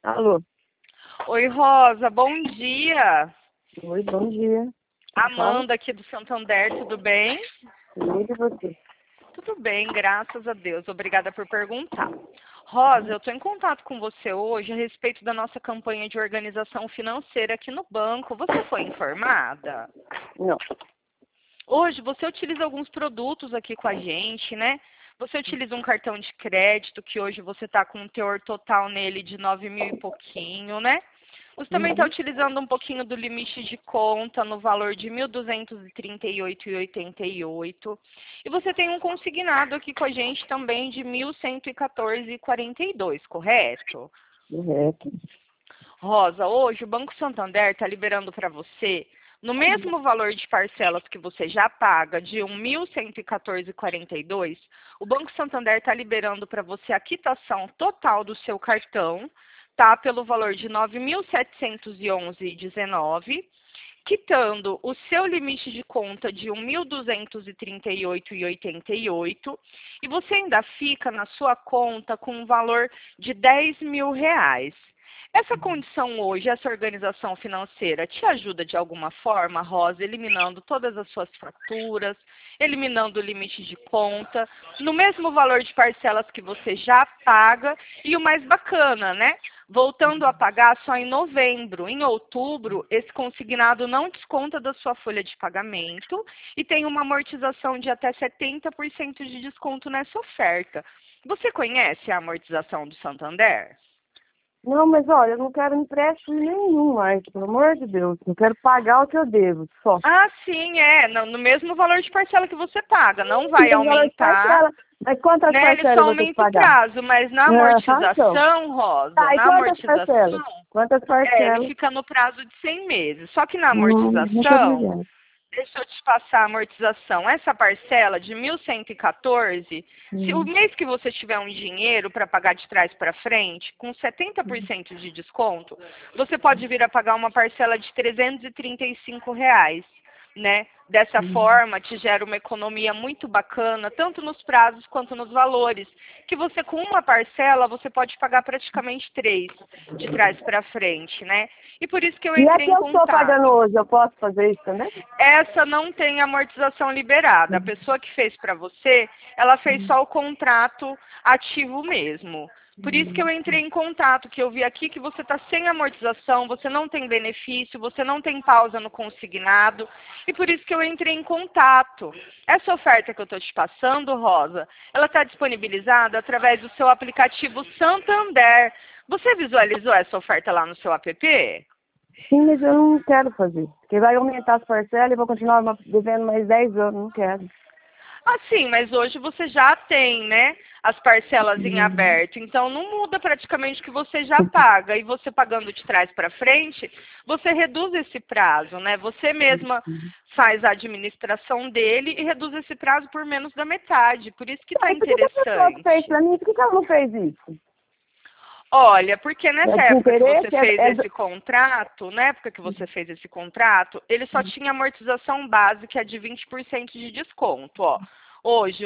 Alô? Oi, Rosa, bom dia. Oi, bom dia. Quem fala? Amanda aqui do Santander, tudo bem? Tudo e você? Tudo bem, graças a Deus. Obrigada por perguntar. Rosa, eu estou em contato com você hoje a respeito da nossa campanha de organização financeira aqui no banco. Você foi informada? Não. Hoje você utiliza alguns produtos aqui com a gente, né? Você utiliza um cartão de crédito que hoje você está com um teor total nele de 9 mil e pouquinho, né? Você também está Uhum. utilizando um pouquinho do limite de conta no valor de 1.238,88. E você tem um consignado aqui com a gente também de 1.114,42, correto? Correto. Rosa, hoje o Banco Santander está liberando para você, no mesmo valor de parcelas que você já paga, de 1.114,42, o Banco Santander está liberando para você a quitação total do seu cartão, tá? Pelo valor de 9.711,19, quitando o seu limite de conta de 1.238,88, e você ainda fica na sua conta com um valor de 10 mil reais. Essa condição hoje, essa organização financeira, te ajuda de alguma forma, Rosa, eliminando todas as suas faturas, eliminando o limite de conta, no mesmo valor de parcelas que você já paga, e o mais bacana, né? Voltando a pagar só em novembro. Em outubro, esse consignado não desconta da sua folha de pagamento e tem uma amortização de até 70% de desconto nessa oferta. Você conhece a amortização do Santander? Não, mas olha, eu não quero empréstimo nenhum mais, pelo amor de Deus. Eu quero pagar o que eu devo, só. Ah, sim, é. No mesmo valor de parcela que você paga. Não vai Tem valor de aumentar, parcela. Mas quantas né? Ele só parcelas eu vou ter que aumenta o pagar? prazo, mas na Então. amortização, Rosa, Tá, e na quantas parcelas? amortização, Quantas ele parcelas? fica no prazo de 100 meses. Só que na Muito amortização, obrigada. deixa eu te passar a amortização. Essa parcela de 1.114, se o Hum. mês que você tiver um dinheiro para pagar de trás para frente, com 70% de desconto, você pode vir a pagar uma parcela de R$ 335, né? Dessa forma, te gera uma economia muito bacana, tanto nos prazos quanto nos valores, que você com uma parcela, você pode pagar praticamente três, de trás para frente, né? E por isso que eu E a entrei que em eu estou pagando contato. hoje, eu posso fazer isso também? Essa não tem amortização liberada. A pessoa que fez para você, ela fez só o contrato ativo mesmo. Por isso que eu entrei em contato, que eu vi aqui que você está sem amortização, você não tem benefício, você não tem pausa no consignado, e por isso que eu entrei em contato. Essa oferta que eu estou te passando, Rosa, ela está disponibilizada através do seu aplicativo Santander. Você visualizou essa oferta lá no seu app? Sim, mas eu não quero fazer. Porque vai aumentar as parcelas e eu vou continuar devendo mais 10 anos. Não quero. Ah, sim, mas hoje você já tem, né, as parcelas em Hum. aberto, então não muda praticamente o que você já paga. E você pagando de trás para frente, você reduz esse prazo, né? Você mesma faz a administração dele e reduz esse prazo por menos da metade. Por isso que está Aí, por que que a pessoa que fez interessante. pra mim, por que que ela não fez isso? Olha, porque É nessa época que você desinteresse? fez esse contrato, na época que você fez esse contrato, ele só tinha amortização básica de 20% de desconto, ó. Hoje,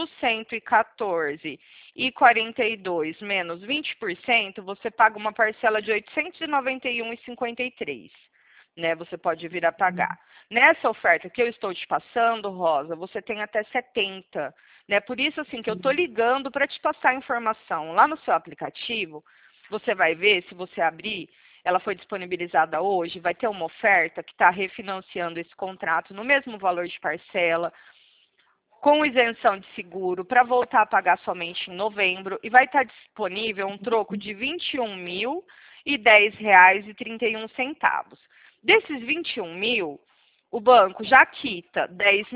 1.114,42 menos 20%, você paga uma parcela de 891,53, né? Você pode vir a pagar. Nessa oferta que eu estou te passando, Rosa, você tem até 70, né? Por isso assim que eu tô ligando para te passar a informação. Lá no seu aplicativo, você vai ver, se você abrir, ela foi disponibilizada hoje, vai ter uma oferta que está refinanciando esse contrato no mesmo valor de parcela, com isenção de seguro, para voltar a pagar somente em novembro, e vai estar disponível um troco de R$ 21.010,31. Desses 21 mil, o banco já quita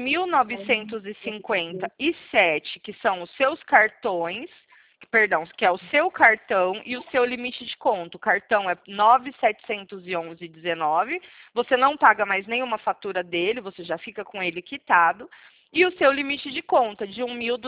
10.957, que são os seus cartões, perdão, que é o seu cartão e o seu limite de conta. O cartão é 9.711,19. Você não paga mais nenhuma fatura dele, você já fica com ele quitado. E o seu limite de conta de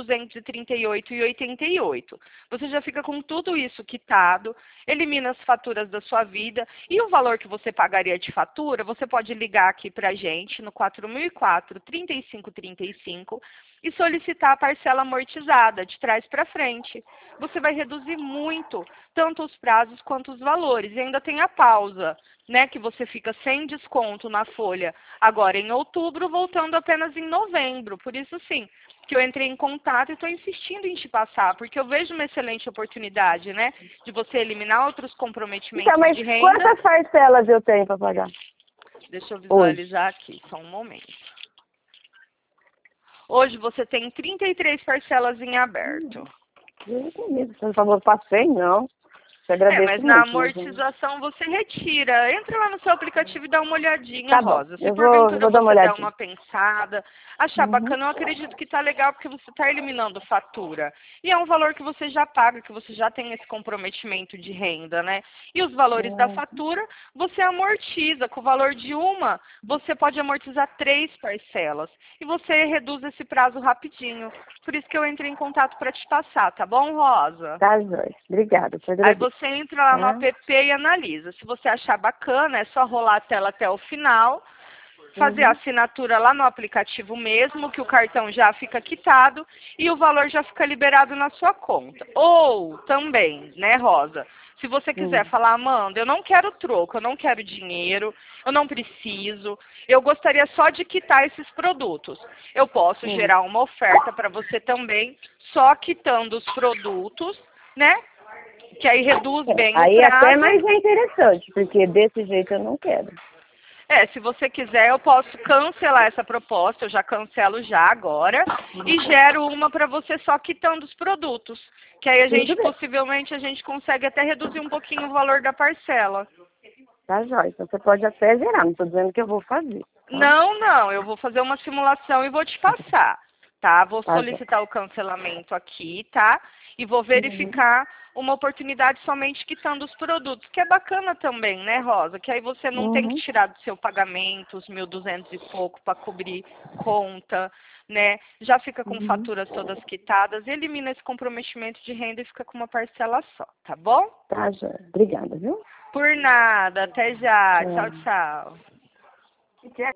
1.238,88. Você já fica com tudo isso quitado, elimina as faturas da sua vida e o valor que você pagaria de fatura, você pode ligar aqui para a gente no 4004-3535 e solicitar a parcela amortizada, de trás para frente. Você vai reduzir muito, tanto os prazos quanto os valores. E ainda tem a pausa, né, que você fica sem desconto na folha agora em outubro, voltando apenas em novembro. Por isso, sim, que eu entrei em contato e estou insistindo em te passar, porque eu vejo uma excelente oportunidade, né, de você eliminar outros comprometimentos Então, mas de renda. quantas parcelas eu tenho para pagar? Deixa eu visualizar aqui, só um momento. Hoje você tem 33 parcelas em aberto. Você não falou para 100, não. Eu agradeço Mas na muito. amortização você retira. Entra lá no seu aplicativo e dá uma olhadinha, Tá bom, Rosa. Se eu porventura vou dar uma você der olhadinha. uma pensada, achar bacana, eu acredito que tá legal porque você está eliminando fatura. E é um valor que você já paga, que você já tem esse comprometimento de renda, né? E os valores da fatura, você amortiza. Com o valor de uma, você pode amortizar 3 parcelas. E você reduz esse prazo rapidinho. Por isso que eu entrei em contato para te passar, tá bom, Rosa? Tá, Joyce. Obrigada. Aí você entra lá no app e analisa. Se você achar bacana, é só rolar a tela até o final, fazer a assinatura lá no aplicativo mesmo, que o cartão já fica quitado e o valor já fica liberado na sua conta. Ou também, né, Rosa? Se você quiser falar, Amanda, eu não quero troco, eu não quero dinheiro, eu não preciso, eu gostaria só de quitar esses produtos. Eu posso gerar uma oferta para você também, só quitando os produtos, né? Que aí reduz bem o Aí prazo. até mais é interessante, porque desse jeito eu não quero. Se você quiser, eu posso cancelar essa proposta, eu já cancelo já agora, e gero uma para você só quitando os produtos. Que aí possivelmente a gente consegue até reduzir um pouquinho o valor da parcela. Tá, Joyce. Você pode até gerar, não estou dizendo que eu vou fazer. Tá? Não, eu vou fazer uma simulação e vou te passar, tá? Vou solicitar o cancelamento aqui, tá? E vou verificar uma oportunidade somente quitando os produtos, que é bacana também, né, Rosa? Que aí você não tem que tirar do seu pagamento os 1.200 e pouco para cobrir conta, né? Já fica com faturas todas quitadas, elimina esse comprometimento de renda e fica com uma parcela só, tá bom? Tá, Joyce. Obrigada, viu? Por nada, até já. Tchau, tchau.